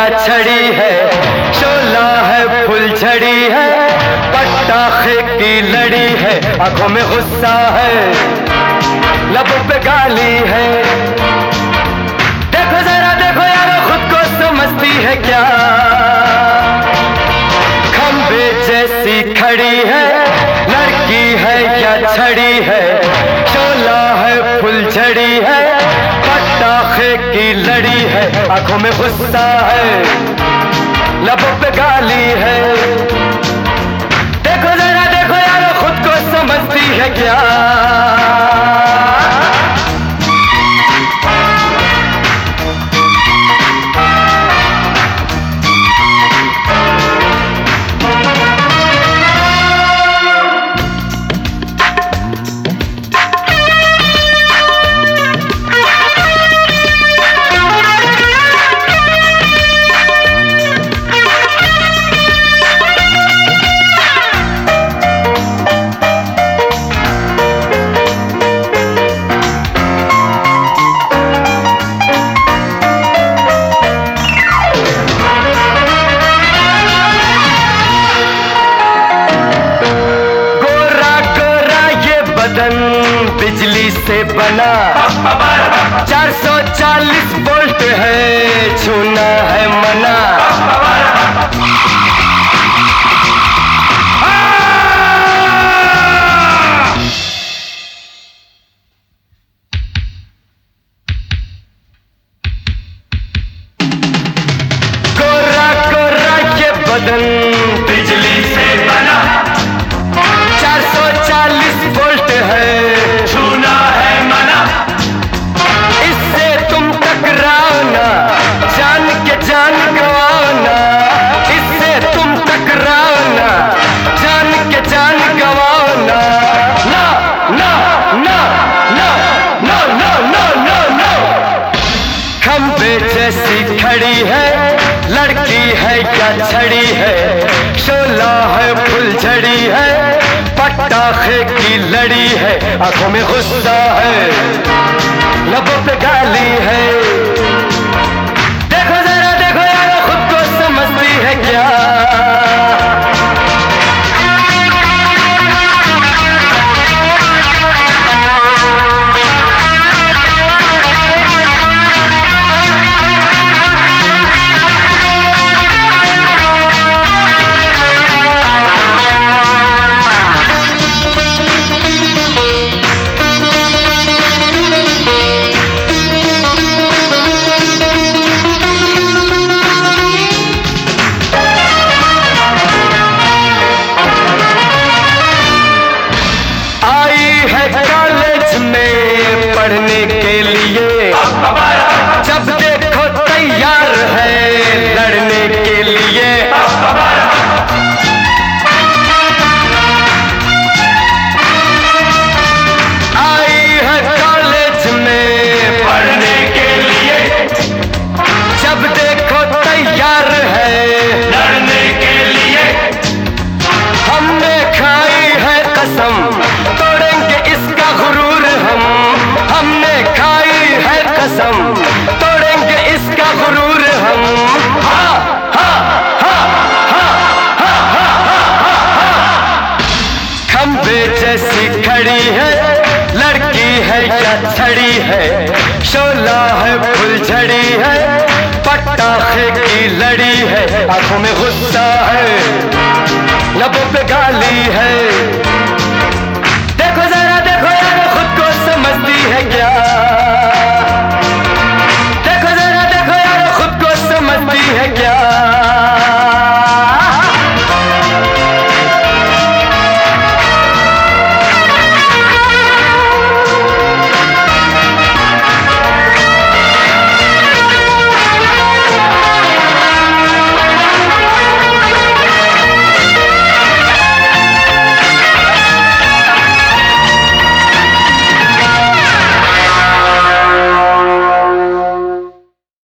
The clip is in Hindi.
या छड़ी है, शोला है फुलझड़ी है, पटाखे की लड़ी है, आंखों में गुस्सा है, लबों पे गाली है। देखो जरा देखो यारो खुद को समझती है क्या, खंबे जैसी खड़ी है, लड़की है या छड़ी है, शोला है फुलझड़ी है, पटाखे की लड़ी है, आंखों में गुस्सा है, लबों पे गाली है। देखो जरा देखो यारो खुद को समझती है क्या। बिजली से बना 440 वोल्ट है, छूना है मना। गोरा गोरा ये बदन बिजली से बना, 440 वोल्ट है, छूना है मना। इससे तुम टकराओ ना, जान के जान गवाओ ना, इससे तुम टकराओ ना, जान के जान गवाओ ना। ना ना ना ना ना ना ना ना ना। खंबे जैसी खड़ी है, लड़की है या छड़ी है, शोला है फुलझड़ी है, पटाखे की लड़ी है, आंखों में गुस्सा है, लबों पे गाली है। देखो जरा देखो यार खुद को समझती है क्या। पढ़ने के लिए जब देखो तैयार है, लड़ने के लिए। आई है कॉलेज में पढ़ने के लिए, जब देखो तैयार है, लड़ने के लिए। हमने खाई है कसम, तोड़ेंगे इसका गुरूर हम। हमने खाई है कसम, तोड़ेंगे इसका गुरूर हम। हा हा हा हा हा हा हा हा। खंबे जैसी खड़ी है, लड़की है या छड़ी है, शोला है फुलझड़ी है, पटाखे की लड़ी है, आंखों में गुस्सा है, लबों पे गाली है।